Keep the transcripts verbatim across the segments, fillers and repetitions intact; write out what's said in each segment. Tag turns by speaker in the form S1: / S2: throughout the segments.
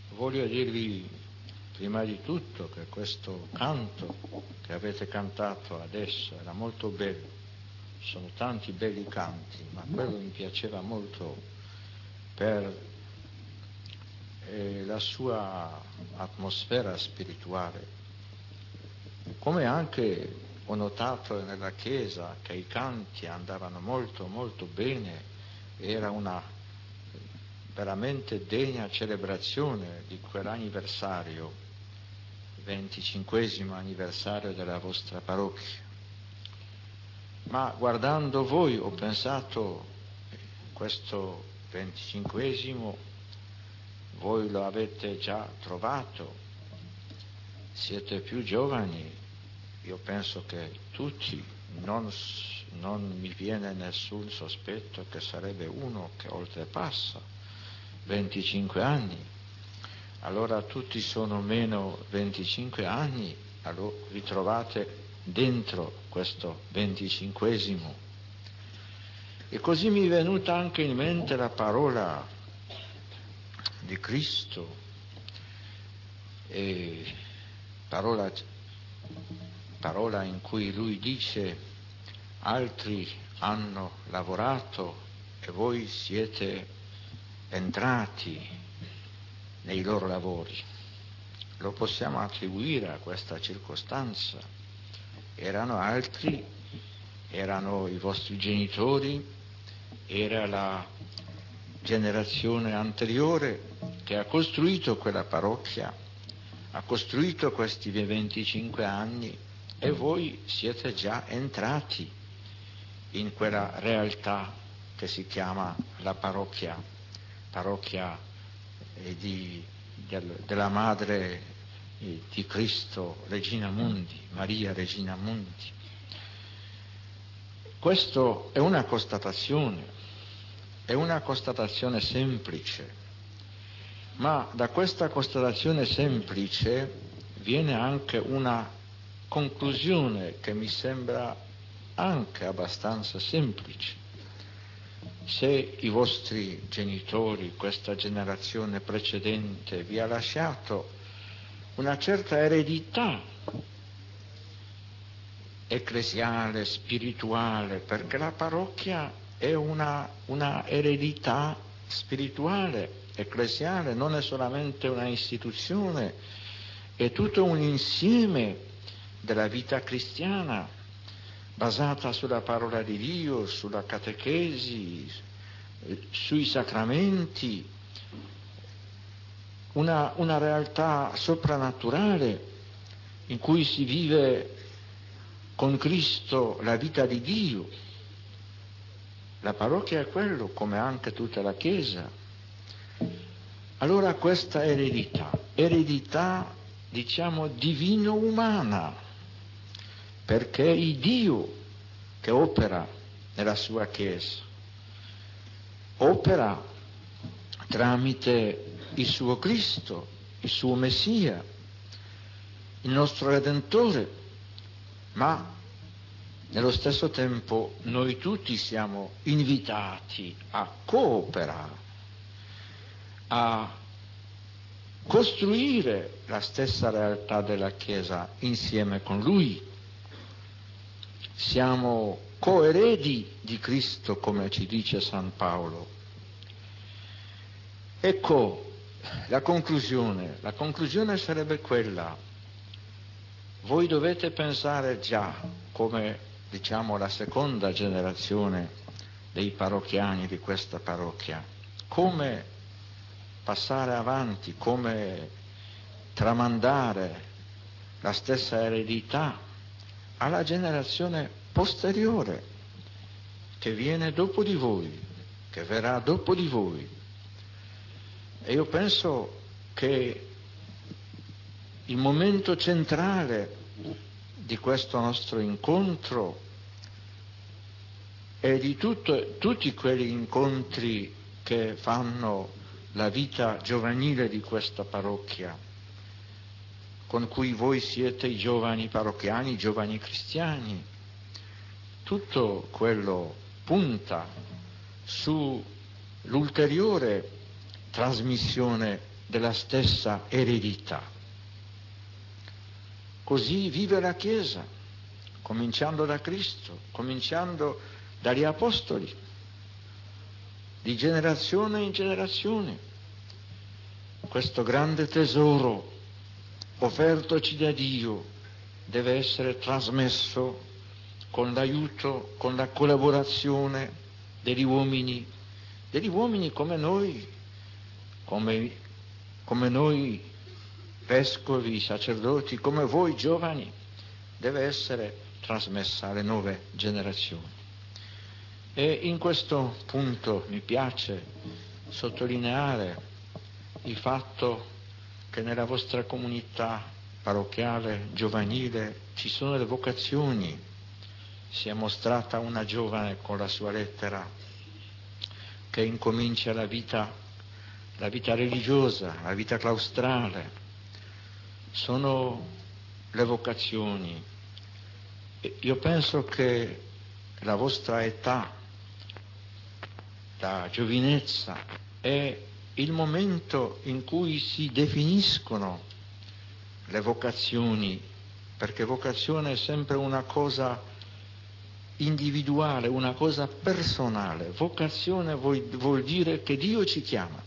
S1: voglio dirvi prima di tutto che questo canto che avete cantato adesso era molto bello. Sono tanti belli canti, ma quello mi piaceva molto per eh, la sua atmosfera spirituale. Come anche ho notato nella chiesa che i canti andavano molto molto bene, era una veramente degna celebrazione di quell'anniversario, venticinquesimo anniversario della vostra parrocchia. Ma guardando voi ho pensato, questo venticinquesimo voi lo avete già trovato, siete più giovani, io penso che tutti, non, non mi viene nessun sospetto che sarebbe uno che oltrepassa venticinque anni, allora tutti sono meno venticinque anni, allora vi trovate dentro questo venticinquesimo. E così mi è venuta anche in mente la parola di Cristo, e parola, parola in cui lui dice: altri hanno lavorato e voi siete entrati nei loro lavori. Lo possiamo attribuire a questa circostanza. Erano altri, erano i vostri genitori, era la generazione anteriore che ha costruito quella parrocchia, ha costruito questi venticinque anni, e voi siete già entrati in quella realtà che si chiama la parrocchia, parrocchia eh, di, del, della Madre eh, di Cristo, Regina Mundi, Maria Regina Mundi. Questo è una constatazione, è una constatazione semplice, ma da questa constatazione semplice viene anche una conclusione che mi sembra anche abbastanza semplice. Se i vostri genitori, questa generazione precedente, vi ha lasciato una certa eredità ecclesiale, spirituale, perché la parrocchia è una, una eredità spirituale, ecclesiale, non è solamente una istituzione, è tutto un insieme della vita cristiana basata sulla parola di Dio, sulla catechesi, sui sacramenti, una, una realtà soprannaturale in cui si vive con Cristo la vita di Dio. La parrocchia è quello, come anche tutta la Chiesa. Allora questa eredità, eredità diciamo divino-umana, perché è Dio che opera nella sua Chiesa, opera tramite il suo Cristo, il suo Messia, il nostro Redentore, ma nello stesso tempo noi tutti siamo invitati a cooperare, a costruire la stessa realtà della Chiesa insieme con Lui. Siamo coeredi di Cristo, come ci dice San Paolo. Ecco la conclusione. La conclusione sarebbe quella: voi dovete pensare già, come diciamo la seconda generazione dei parrocchiani di questa parrocchia, come passare avanti, come tramandare la stessa eredità alla generazione posteriore che viene dopo di voi, che verrà dopo di voi. E io penso che il momento centrale di questo nostro incontro e di tutto, tutti quegli incontri che fanno la vita giovanile di questa parrocchia, con cui voi siete i giovani parrocchiani, i giovani cristiani, tutto quello punta sull'ulteriore trasmissione della stessa eredità. Così vive la Chiesa, cominciando da Cristo, cominciando dagli Apostoli, di generazione in generazione. Questo grande tesoro offertoci da Dio deve essere trasmesso con l'aiuto, con la collaborazione degli uomini, degli uomini come noi, come, come noi vescovi, sacerdoti, come voi giovani, deve essere trasmessa alle nuove generazioni. E in questo punto mi piace sottolineare il fatto che nella vostra comunità parrocchiale, giovanile, ci sono le vocazioni. Si è mostrata una giovane con la sua lettera che incomincia la vita, la vita religiosa, la vita claustrale. Sono le vocazioni. E io penso che la vostra età, la giovinezza, è il momento in cui si definiscono le vocazioni, perché vocazione è sempre una cosa individuale, una cosa personale. Vocazione vuol, vuol dire che Dio ci chiama.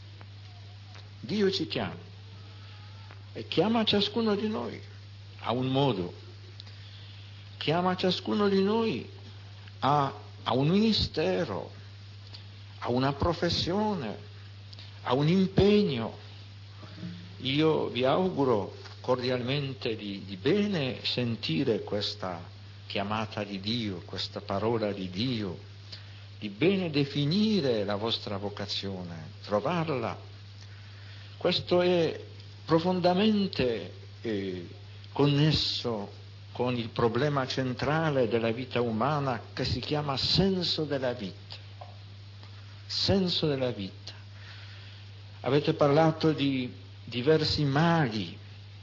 S1: Dio ci chiama e chiama ciascuno di noi a un modo, chiama ciascuno di noi a, a un ministero, a una professione, a un impegno. Io vi auguro cordialmente di, di bene sentire questa chiamata di Dio, questa parola di Dio, di bene definire la vostra vocazione, trovarla. Questo è profondamente eh, connesso con il problema centrale della vita umana che si chiama senso della vita. Senso della vita. Avete parlato di diversi mali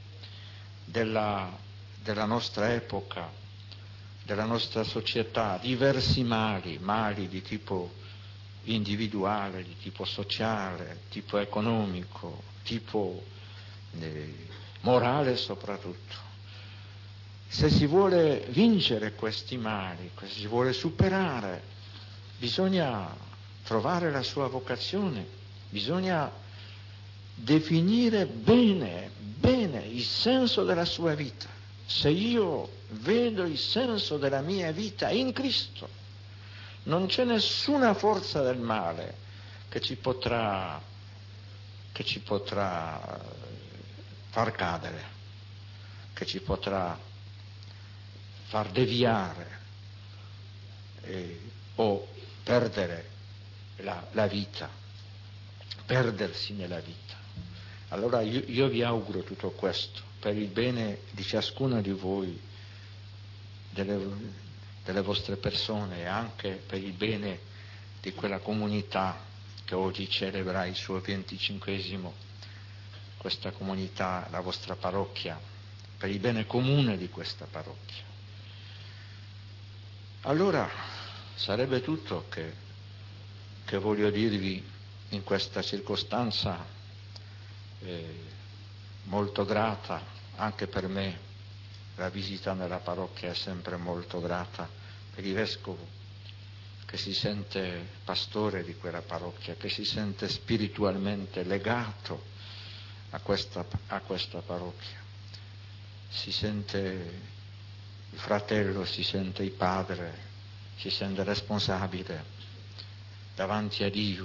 S1: della, della nostra epoca, della nostra società, diversi mali, mali di tipo individuale, di tipo sociale, tipo economico, tipo eh, morale soprattutto. Se si vuole vincere questi mali, se si vuole superare, bisogna trovare la sua vocazione, bisogna definire bene, bene il senso della sua vita. Se io vedo il senso della mia vita in Cristo, non c'è nessuna forza del male che ci potrà, che ci potrà far cadere, che ci potrà far deviare eh, o perdere la, la vita, perdersi nella vita. Allora io, io vi auguro tutto questo per il bene di ciascuna di voi, delle, delle vostre persone e anche per il bene di quella comunità che oggi celebra il suo venticinquesimo, questa comunità, la vostra parrocchia, per il bene comune di questa parrocchia. Allora sarebbe tutto che, che voglio dirvi in questa circostanza eh, molto grata anche per me. La visita nella parrocchia è sempre molto grata per il vescovo che si sente pastore di quella parrocchia, che si sente spiritualmente legato a questa, a questa parrocchia, si sente il fratello, si sente il padre, si sente responsabile davanti a Dio.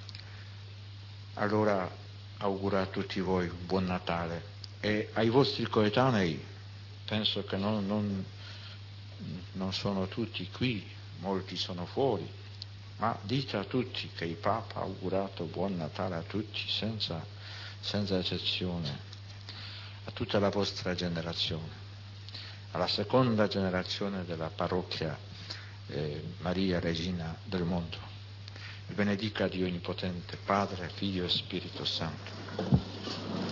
S1: Allora auguro a tutti voi un buon Natale e ai vostri coetanei, penso che non, non, non sono tutti qui, molti sono fuori, ma dite a tutti che il Papa ha augurato buon Natale a tutti senza, senza eccezione, a tutta la vostra generazione, alla seconda generazione della parrocchia eh, Maria Regina del mondo. Il benedica Dio Onnipotente, Padre, Figlio e Spirito Santo.